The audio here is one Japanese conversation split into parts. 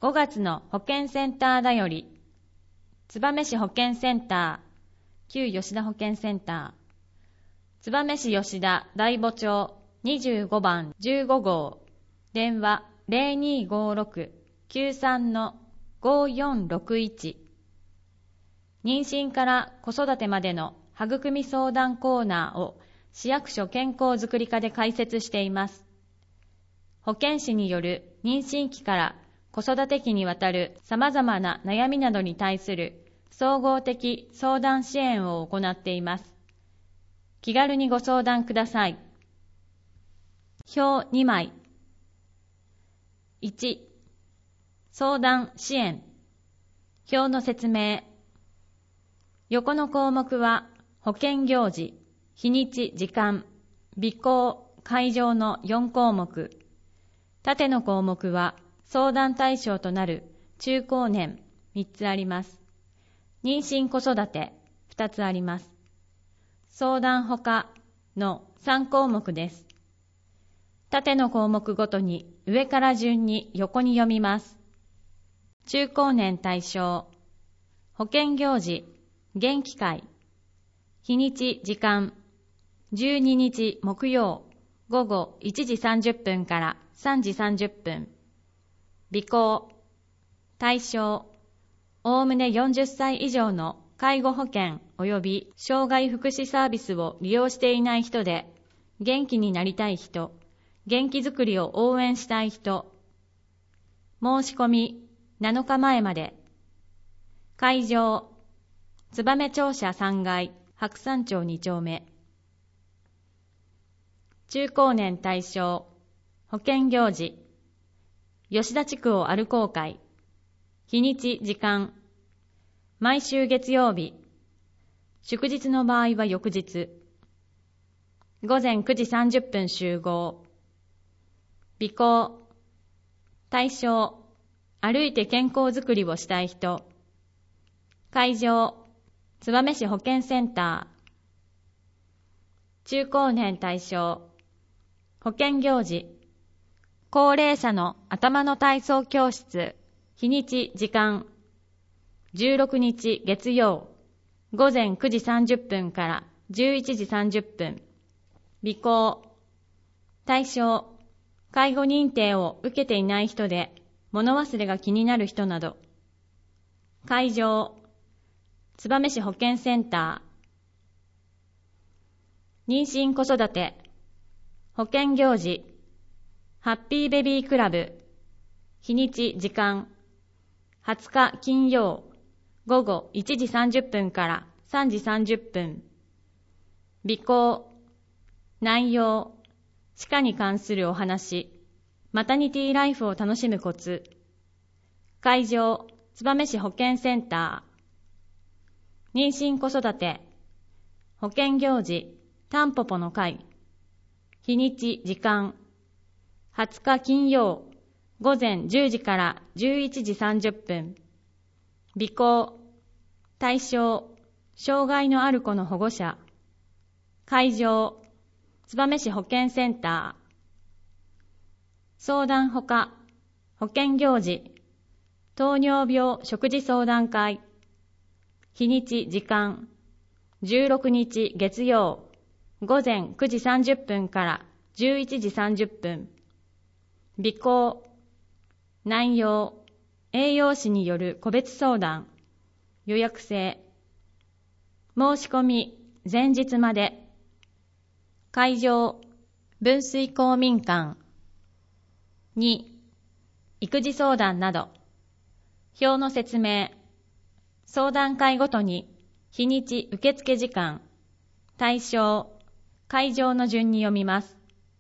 5月の保健センターだより、燕市保健センター、旧吉田保健センター、燕市吉田大母町25番15号、電話0256-93-5461。妊娠から子育てまでの育み相談コーナーを市役所健康づくり課で開設しています。保健師による妊娠期から子育て期にわたる様々な悩みなどに対する総合的相談支援を行っています。気軽にご相談ください。表2枚。1、相談支援。表の説明。横の項目は保険行事、日にち、時間、備考、会場の4項目。縦の項目は相談対象となる中高年3つあります。妊娠子育て2つあります。相談ほかの3項目です。縦の項目ごとに上から順に横に読みます。中高年対象、保険行事、元気会、日にち、時間、12日木曜午後1時30分から3時30分。備考、対象、おおむね40歳以上の介護保険及び障害福祉サービスを利用していない人で、元気になりたい人、元気づくりを応援したい人。申し込み7日前まで。会場、燕庁舎3階、白山町2丁目。中高年対象、保険行事、吉田地区を歩こう会、日にち、時間、毎週月曜日、祝日の場合は翌日、午前9時30分集合。備考、対象、歩いて健康づくりをしたい人。会場、燕市保健センター。中高年対象、保険行事、高齢者の頭の体操教室、日にち、時間、16日月曜、午前9時30分から11時30分。備考、対象、介護認定を受けていない人で物忘れが気になる人など。会場、燕市保健センター。妊娠子育て、保険行事、ハッピーベビークラブ、日にち、時間、20日金曜、午後1時30分から3時30分。備考、内容、歯科に関するお話、マタニティライフを楽しむコツ。会場、燕市保健センター。妊娠子育て、保険行事、タンポポの会。日にち、時間、20日金曜、午前10時から11時30分。備考、対象、障害のある子の保護者。会場、燕市保健センター。相談ほか、保険行事、糖尿病食事相談会。日にち、時間、16日月曜、午前9時30分から11時30分。備考、内容、栄養士による個別相談、予約制。申し込み、前日まで。会場、分水公民館。2、育児相談など。表の説明。相談会ごとに、日にち受付時間、対象、会場の順に読みます。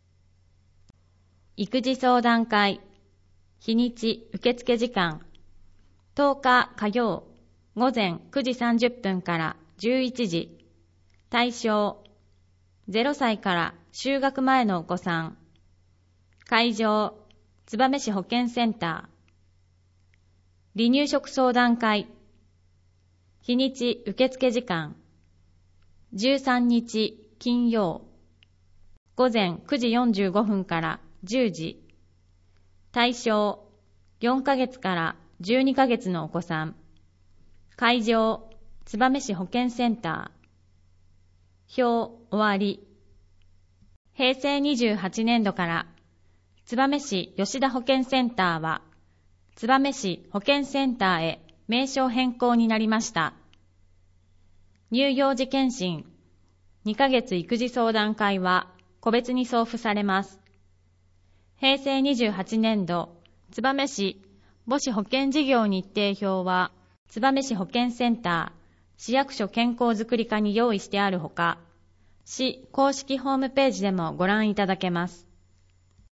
育児相談会、日にち受付時間、10日火曜、午前9時30分から11時。対象、0歳から就学前のお子さん。会場、燕市保健センター。離乳食相談会。日にち受付時間。13日金曜。午前9時45分から10時。対象、 4ヶ月から12ヶ月のお子さん。会場、燕市保健センター。表、終わり。平成28年度から燕市吉田保健センターは燕市保健センターへ名称変更になりました。乳幼児健診、2ヶ月育児相談会は個別に送付されます。平成28年度燕市母子保健事業日程表は燕市保健センター市役所健康づくり課に用意してあるほか、市公式ホームページでもご覧いただけます。